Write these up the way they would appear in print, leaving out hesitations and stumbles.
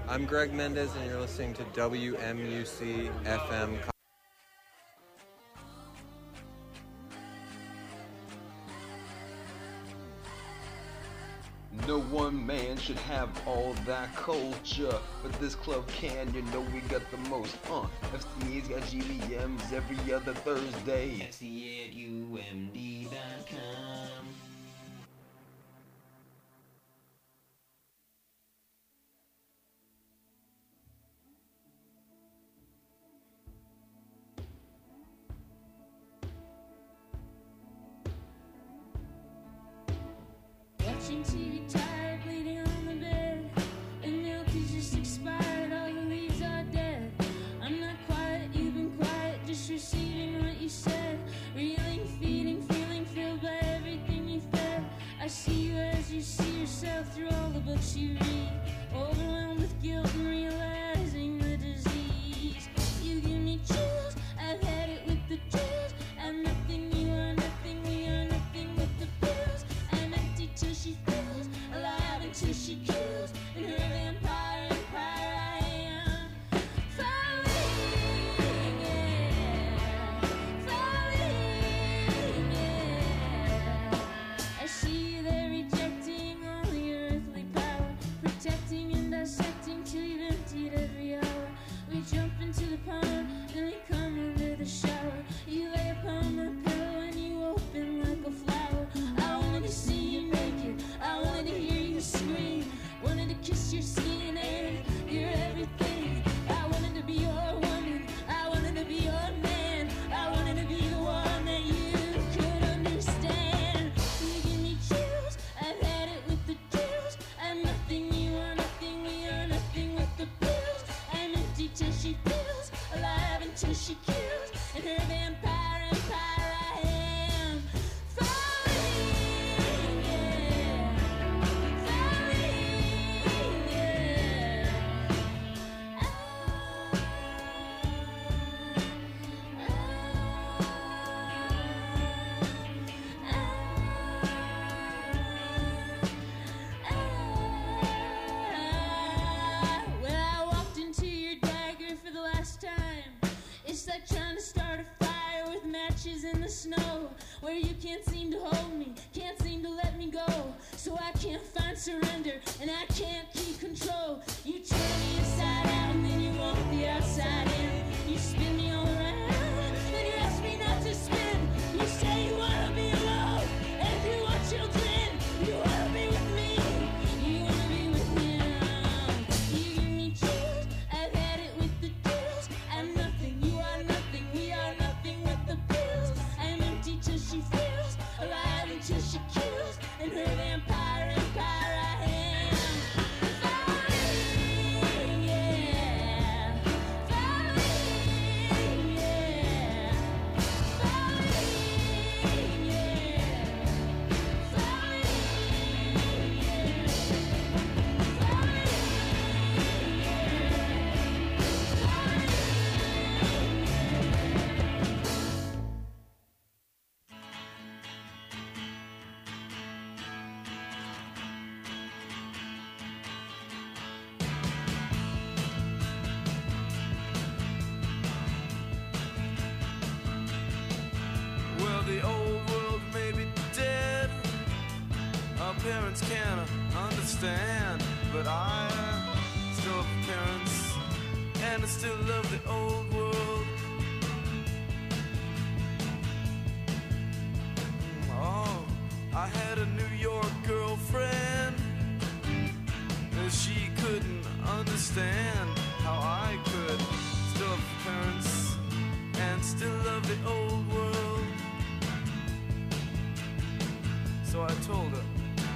I'm Greg Mendez, and you're listening to WMUC FM. No one man should have all that culture, but this club can, you know we got the most. FCA's got GBMs every other Thursday. FCA at UMD.com. Watching TV tired, bleeding on the bed. The milk is just expired, all the leaves are dead. I'm not quiet, you've been quiet, just receiving what you said. Reeling, feeding, feeling filled by everything you fed. I see you as you see yourself through all the books you read. Overwhelmed with guilt and realizing the disease. You give me chills, I've had it with the chills. I'm nothing, you are nothing, we are nothing with the pills. I'm empty till she fills, alive until she kills. In her vampire empire I am falling, yeah, falling, yeah. I see you there rejecting all your earthly power, protecting and dissecting till you've emptied every hour. We jump into the pond, then we come under the shower. You lay upon my pillow and you open like a flower. I wanted to see you naked, I wanted to hear you scream, wanted to kiss your skin and your everything. I wanted to be your woman, I wanted to be your man, I wanted to be the one that you could understand. You give me chills, I've had it with the chills. I'm nothing, you are nothing, we are nothing with the pills. I'm empty till she fills, alive until she kills. In her vampire empire I am falling, yeah, falling, yeah. When I walked into your dagger for the last time, it's like trying to start a fire with matches in the snow, where you can't seem to hold me, can't seem to let me go. So I can't find surrender, and I can't keep control. You turn me inside out, and then you want the outside in. You spin me all around, then you ask me not to spin. You say you wanna be alone, and if you want children, you wanna be with me. You wanna be with him. You give me chills, I've had it with the chills. I'm nothing, you are nothing, we are nothing with the pills. I'm empty till she fills, alive until she kills. In her vampire empire I am falling, yeah, falling, yeah, falling, yeah, falling, Well, the old world may be dead, our parents can't understand, but I still have parents, and I still love the old world. Oh, I had a New York girlfriend, and she couldn't understand how I could still have parents and still love the old world. So I told her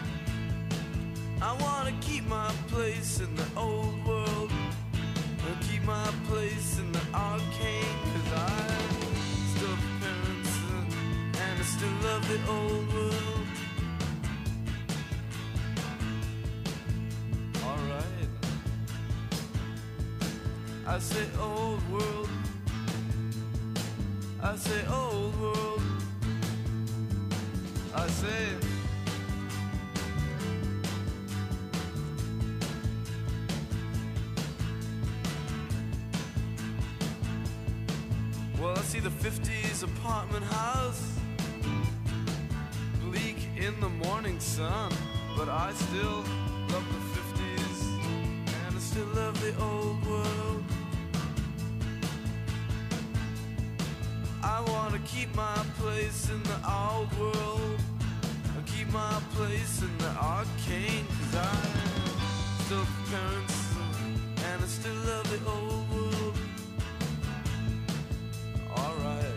I wanna keep my place in the old world, and keep my place in the arcade, 'cause I still have parents and I still love the old world. Alright, I say old world, I say old world, I say see the 50s apartment house, bleak in the morning sun, but I still love the 50s, and I still love the old world. I wanna keep my place in the old world, keep my place in the arcane, 'cause I still have parents, and I still love the old world. Alright.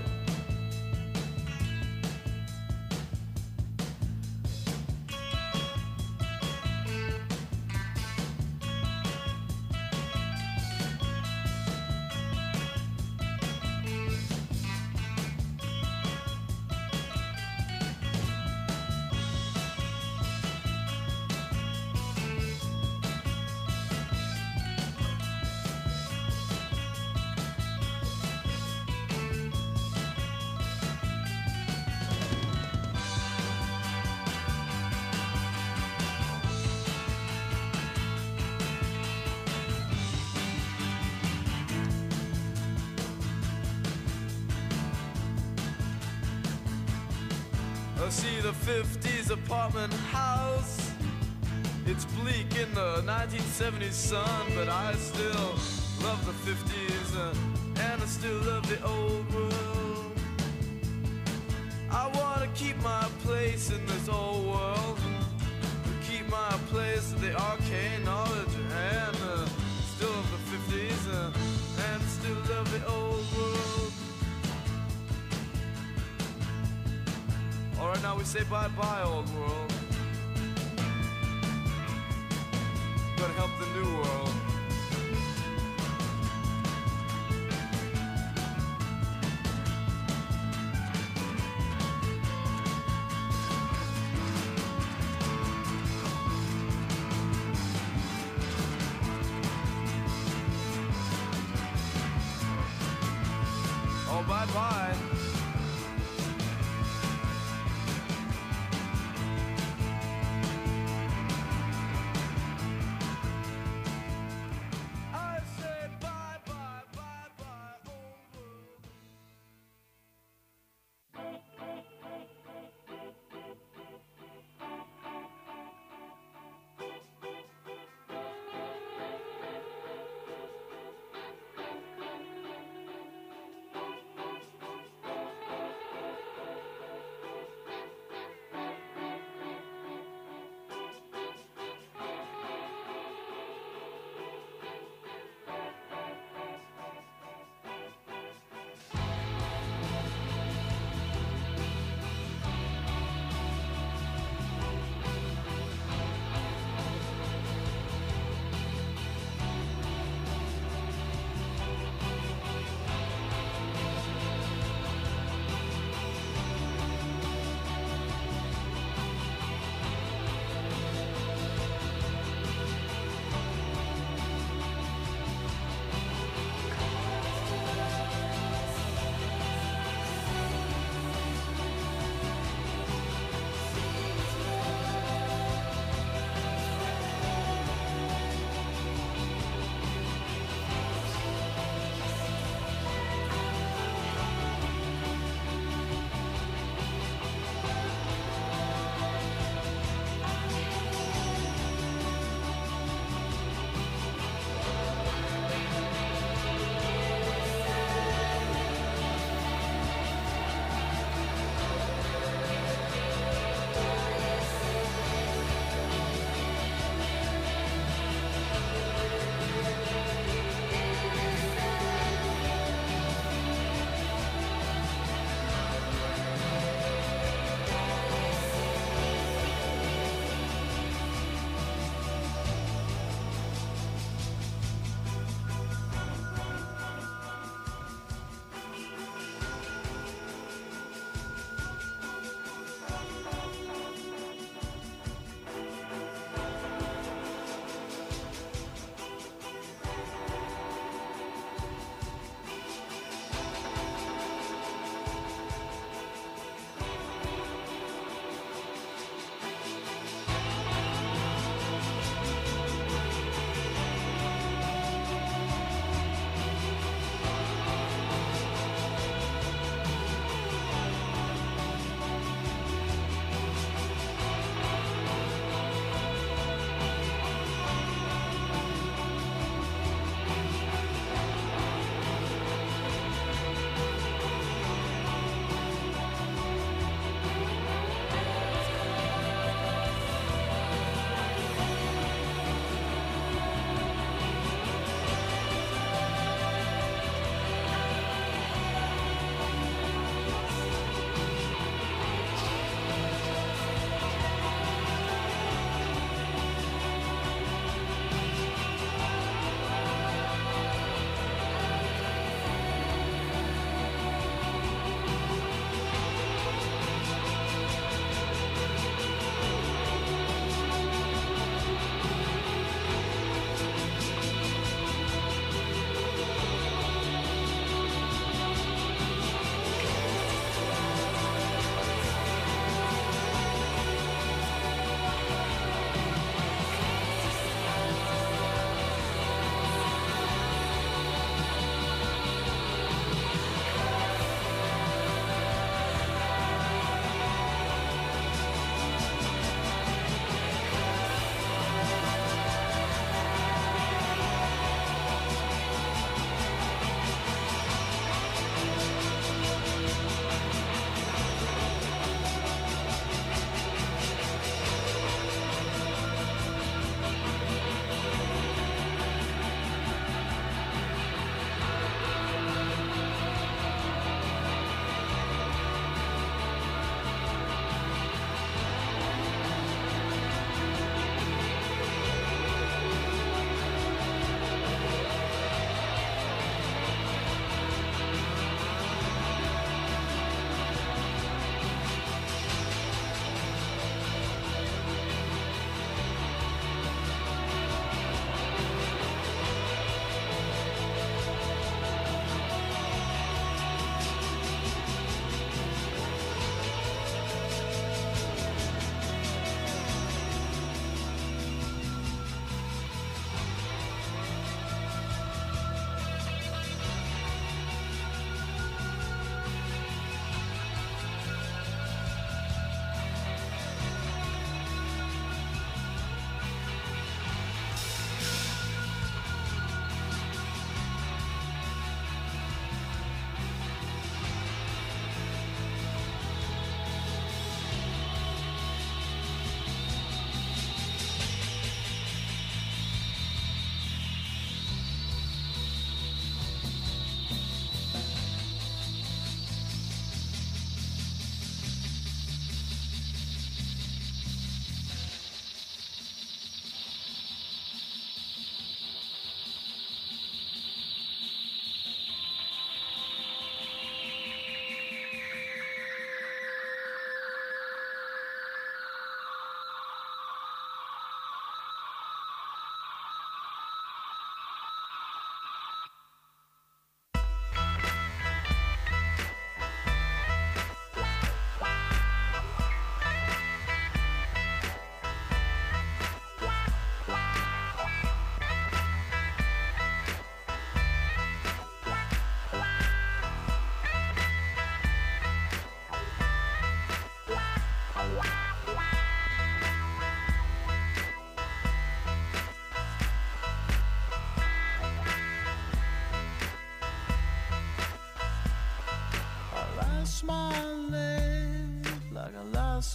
I see the 50s apartment house. It's bleak in the 1970s sun, but I still love the 50s, and I still love the old world. I wanna keep my place in this old world, keep my place in the arcane knowledge, and still love the 50s, and still love the old world. Alright, now we say bye-bye, old world. Gotta help the new world. Oh, bye-bye.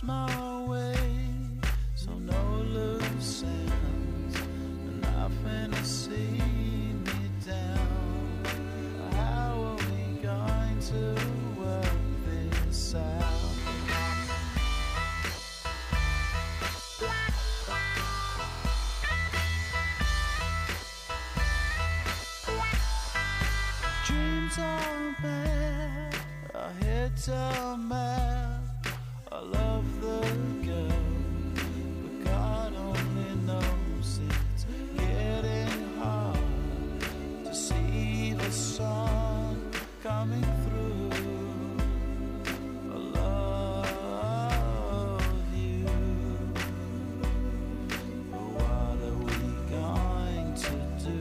lost my way, so no loose ends, nothing to see me down. How are we going to work this out? Dreams are bad, our heads are mad. I love the girl, but God only knows it's getting hard to see the sun coming through. I love you, but what are we going to do?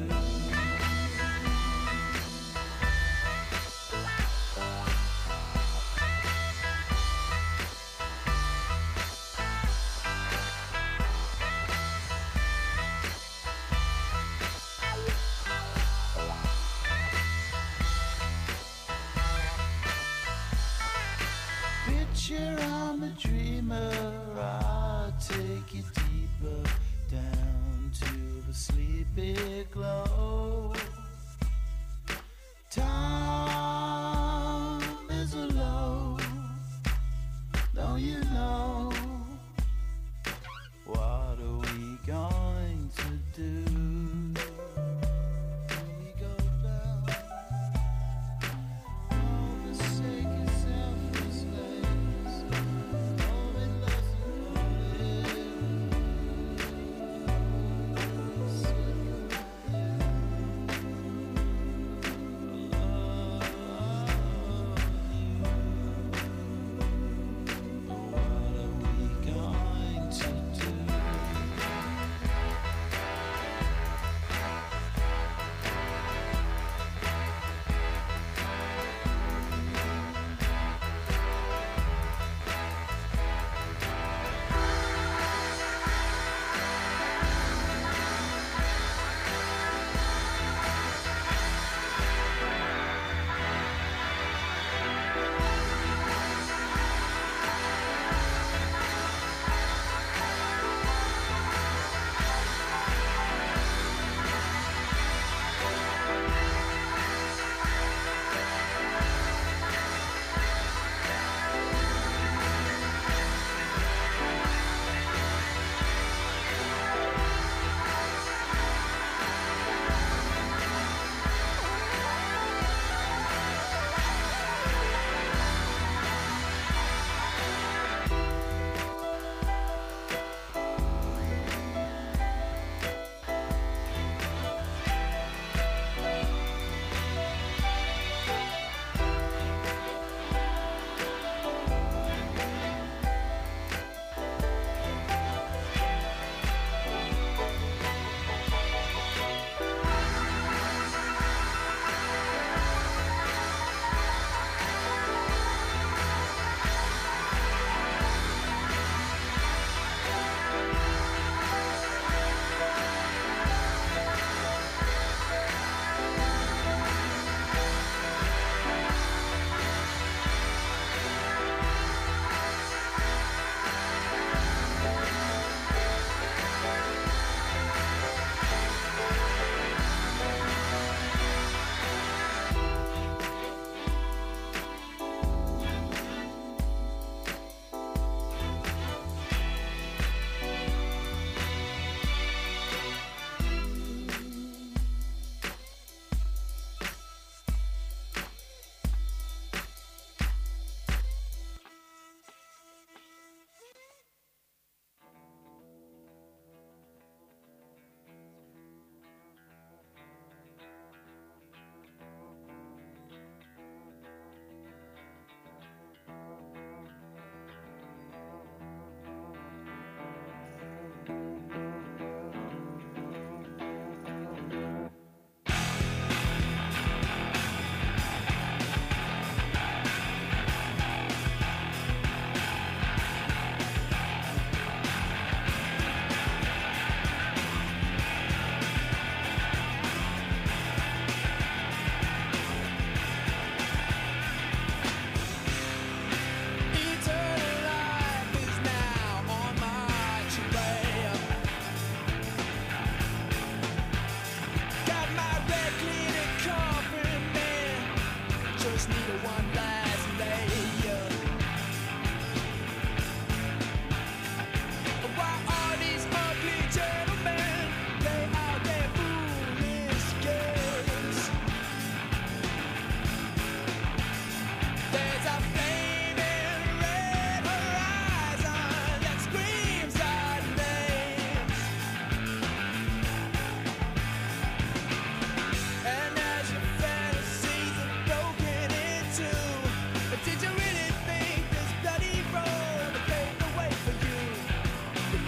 Picture I'm a dreamer, I'll take you deeper down to the sleepy glow. Time is low, don't you know? What are we going to do? We go down all the sacred selfless ways, all it doesn't hold it.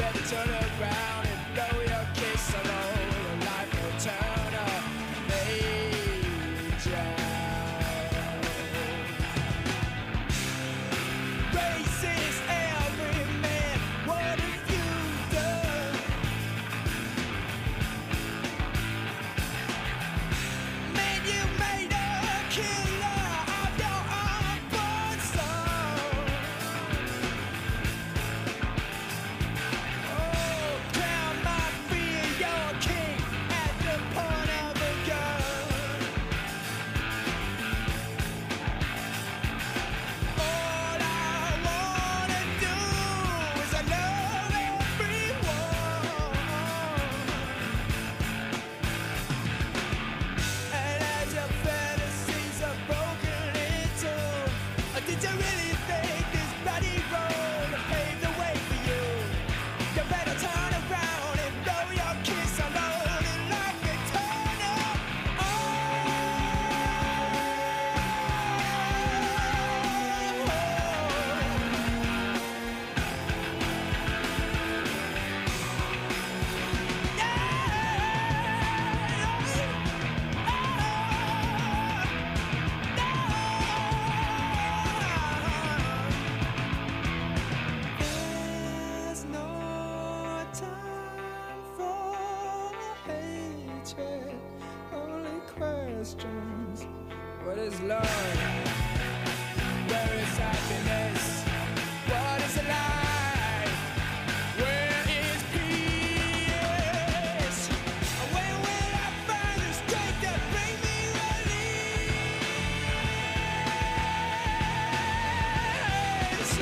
better turn around and blow your kiss alone. Your life will turn a page out. Racist every man, what have you done? Man, you made a killer of your unborn son. Oh, crown might be your king at the point of a gun. All I wanna do is I love everyone. And as your fantasies are broken into, did you really think this bloody road paved the way for you? You better turn around and blow your kiss alone and life can turn up. There's no time for hatred, only questions. What is love? Where is happiness? What is life? Where is peace? When will I find the strength to bring me release?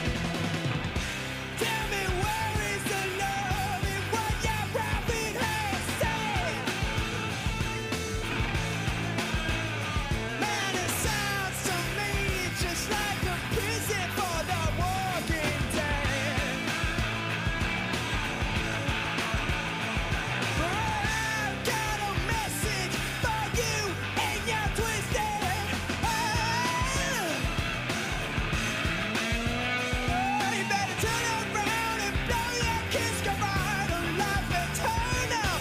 Tell me where is the love in what your prophet has said? Man, it sounds to me just like a prison for the walking dead. I've got a message for you and your twisted head. You better turn around and blow your kiss goodbye to life and turn up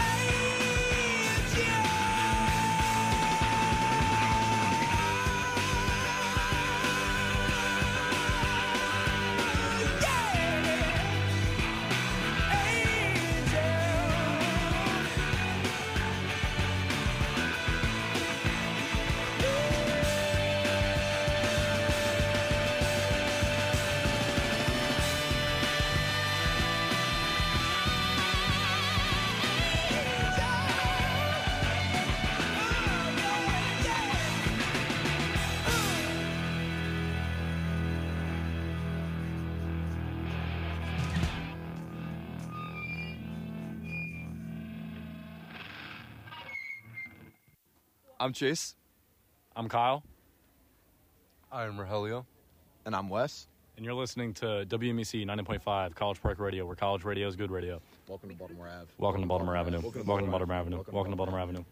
I'm Chase. I'm Kyle, I'm Rogelio. And I'm Wes. and you're listening to WMEC 90.5 College Park Radio, where college radio is good radio. Welcome to Baltimore Ave. Welcome to Baltimore Avenue. Welcome to Baltimore Avenue. Welcome to Baltimore Avenue.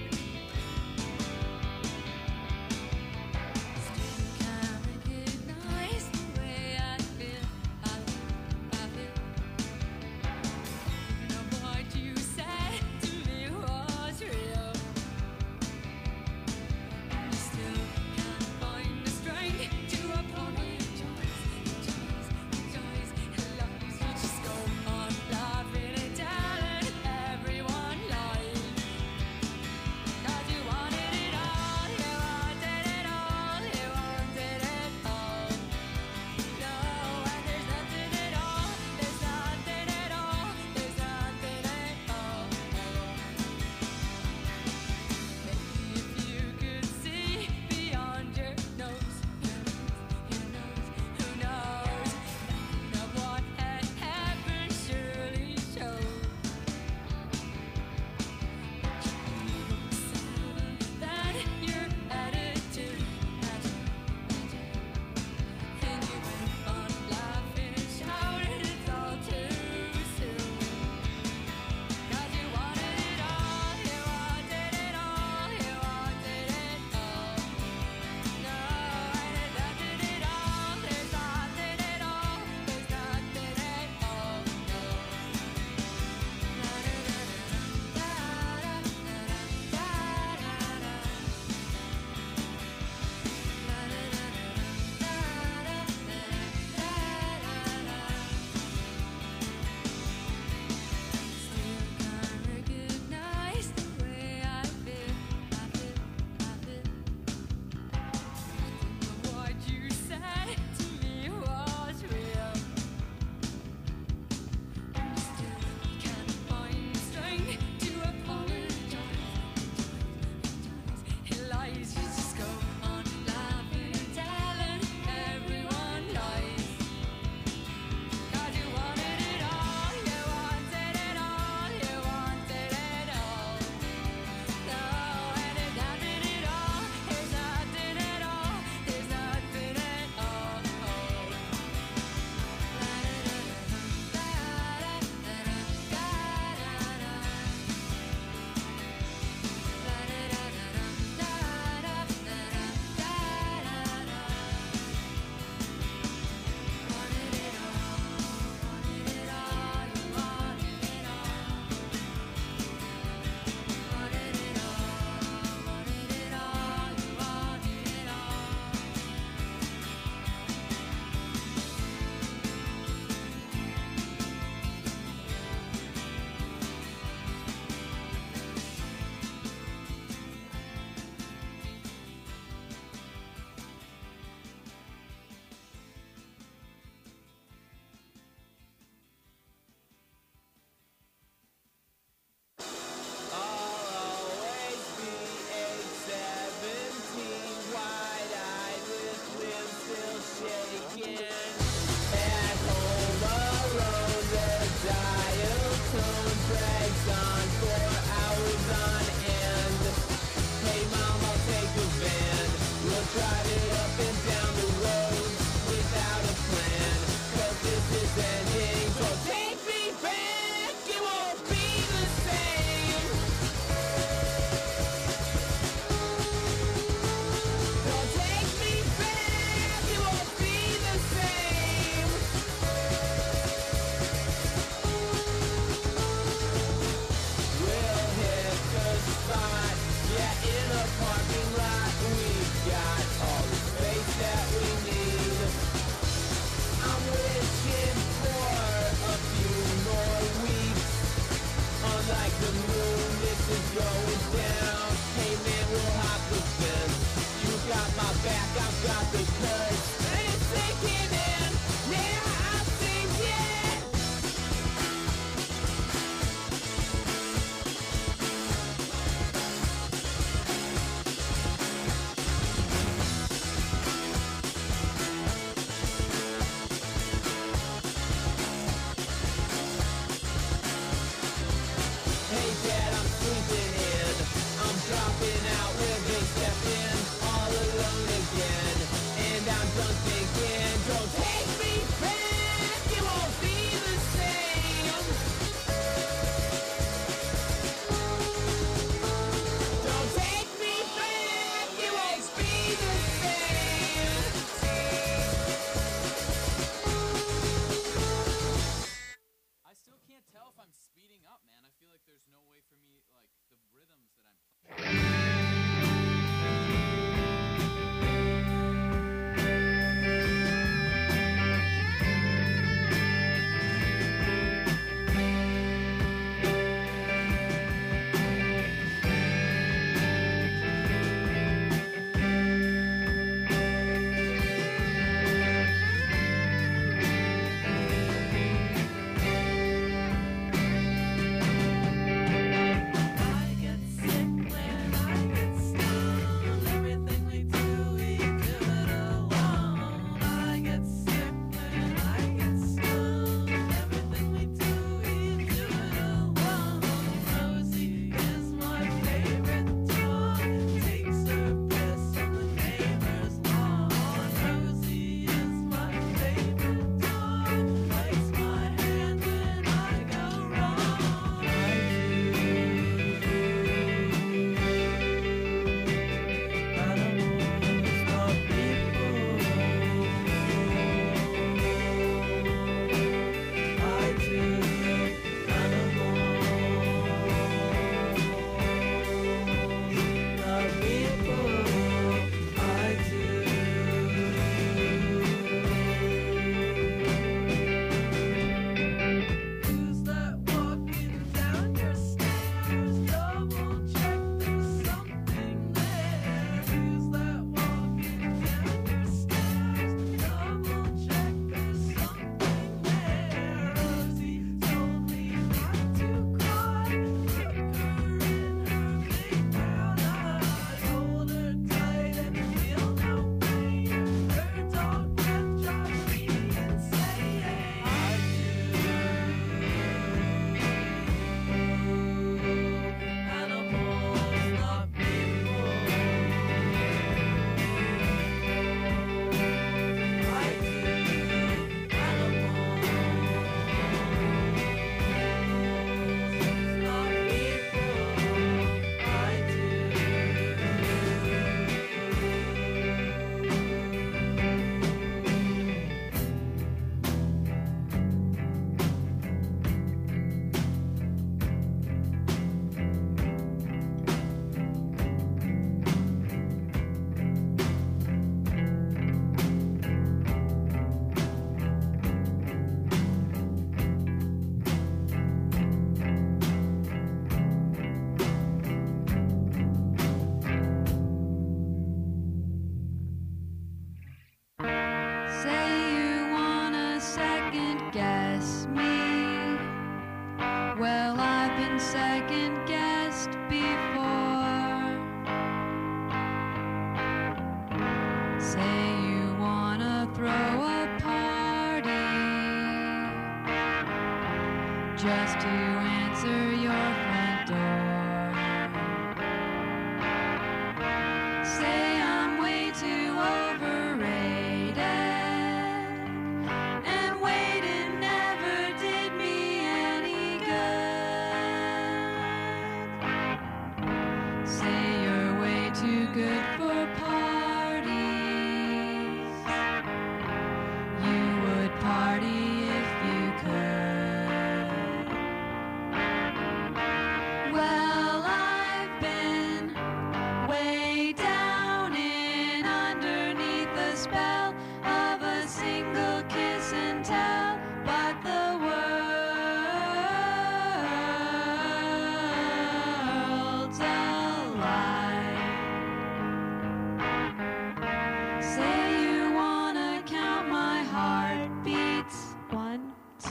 Kinda good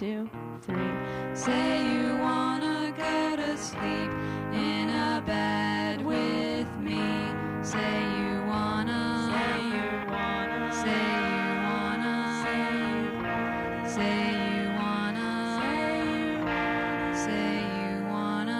2, 3. Say you wanna go to sleep in a bed with me. Say you wanna. Say you wanna. Say you wanna. Say you wanna. Say you wanna.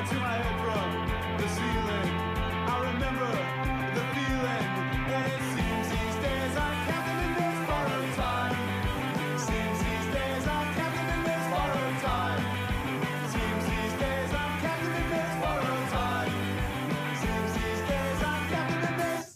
onto my head from the ceiling. I remember the feeling, and it seems these days I'm captain in this borrowed time. Seems these days I'm captain in this borrowed time. Seems these days I'm captain in this borrowed time. Seems these days I'm captain in this.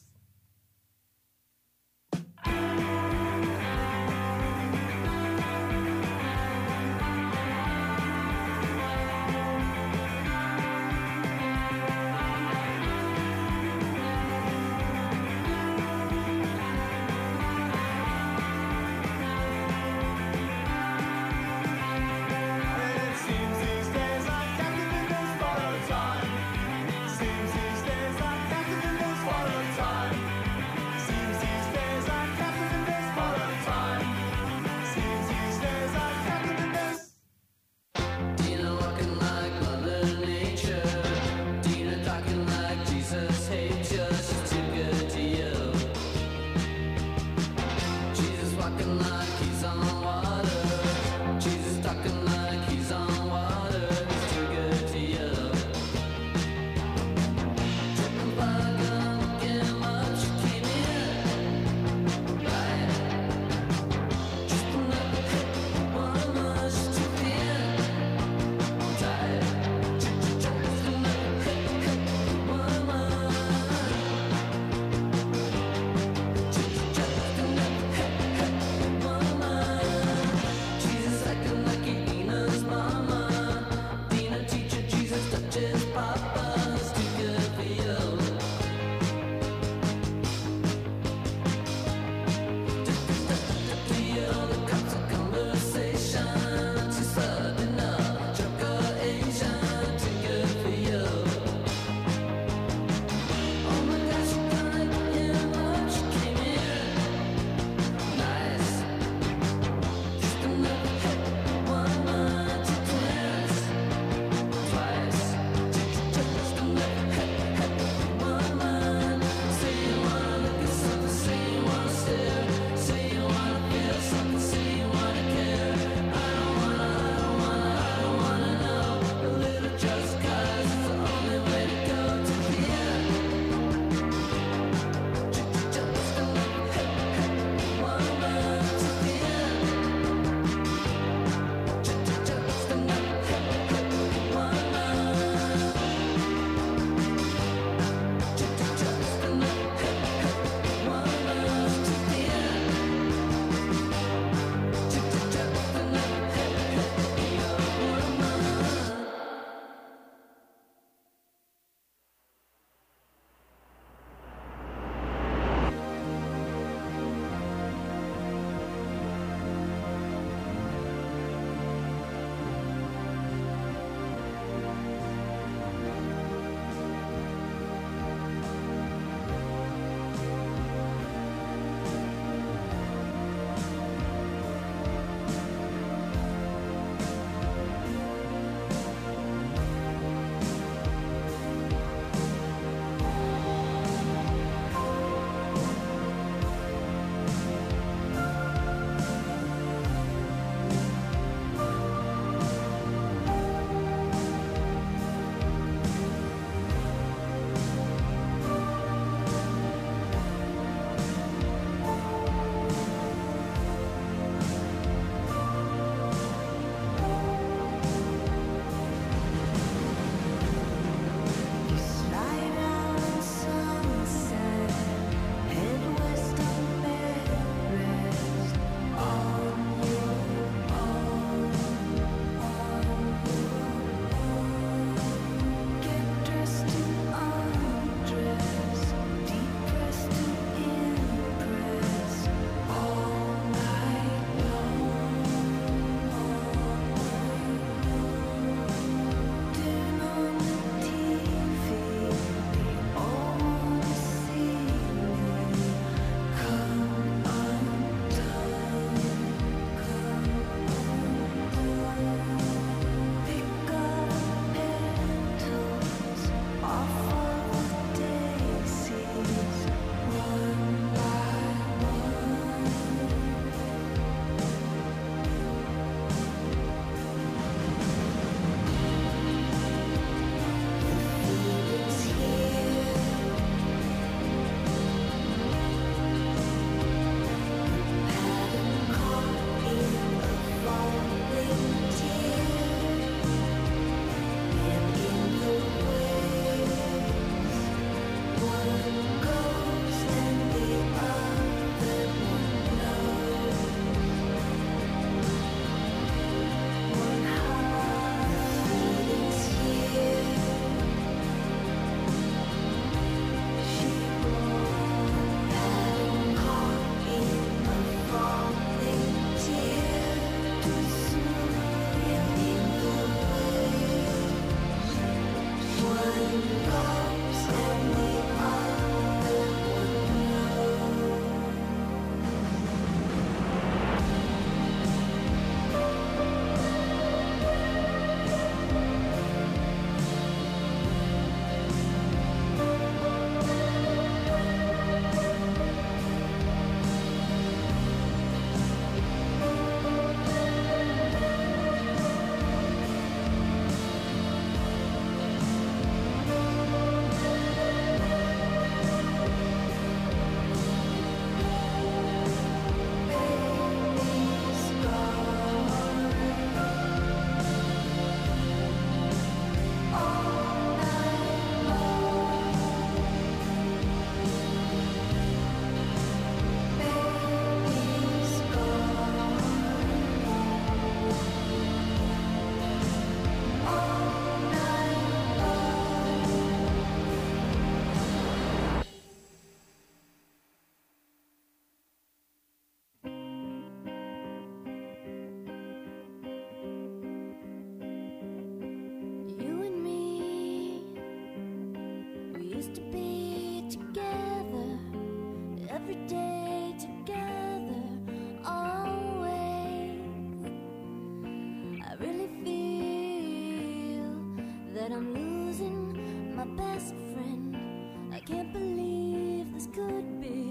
that I'm losing my best friend. I can't believe this could be